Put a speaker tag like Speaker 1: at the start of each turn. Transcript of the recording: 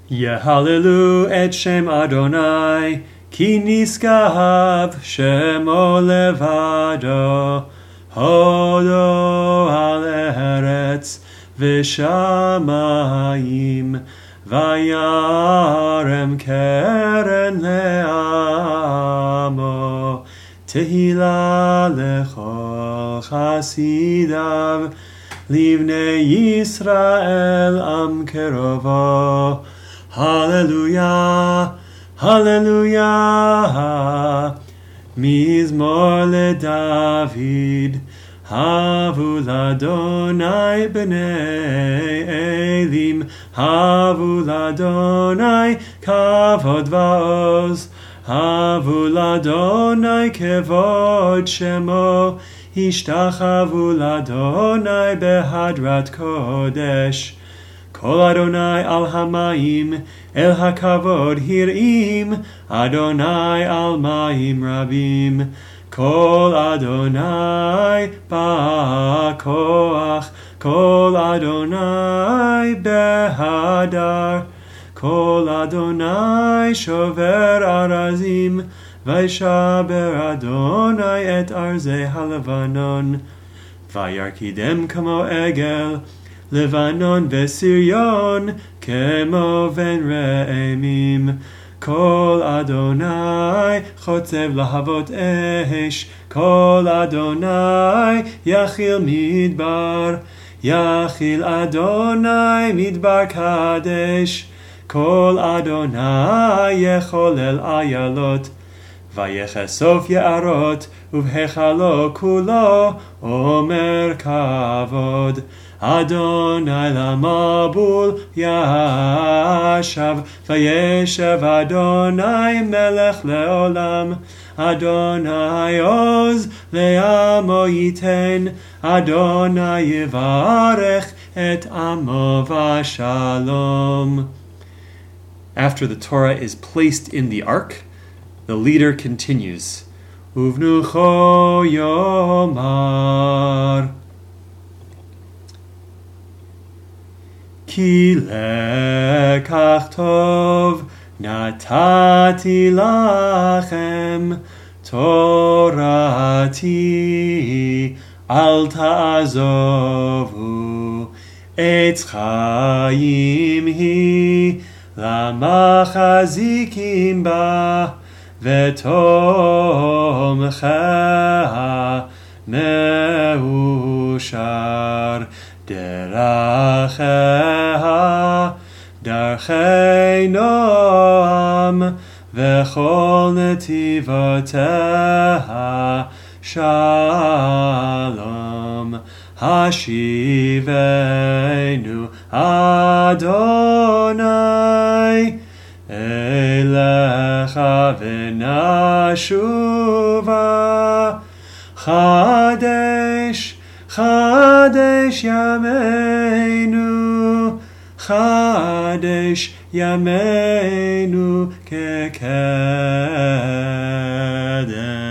Speaker 1: יהללו את שם אדוני, כי נשגב שמו לבדו. הודו על ארץ ושמיים, וירם קרן לעמו. תהילה לכל חסידיו, לבני ישראל עם קרובו. הללויה, הללויה. מזמור לדוד. הבו לאדוני בני אלים, הבו לאדוני כבוד ועוז, הבו לאדוני כבוד שמו, השתחוו לאדוני בהדרת קודש. קול אדוני על המים, אל הכבוד הרעים, אדוני על מים רבים. קול אדוני בכוח, קול אדוני בהדר. קול אדוני שובר ארזים, וישבר אדוני את ארזי הלבנון. וירקידם כמו עגל, לבנון וסריון כמו בן ראמים. קול אדוני חוצב להבות אש, קול אדוני יכיל מדבר, יכיל אדוני מדבר קדש. קול אדוני יחולל איילות, ויחשוף יערות, ובהיכלו כולו אומר כבוד. אדוני למבול ישב, וישב אדוני מלך לעולם. אדוני עוז לעמו ייתן, אדוני יברך את עמו ושלום. After the Torah is placed in the ark, the leader continues, Uvnucho yomar, Ki lekach tov natati lachem, Torati al ta'azovu, Etz chayim hi, למחזיקים בה, ותומכה מאושר. דרכיה דרכי נועם, וכל נתיבותיה שלום. השיבנו אדוני אליך ונשובה. חדש חדש ימינו, חדש ימינו כקדם.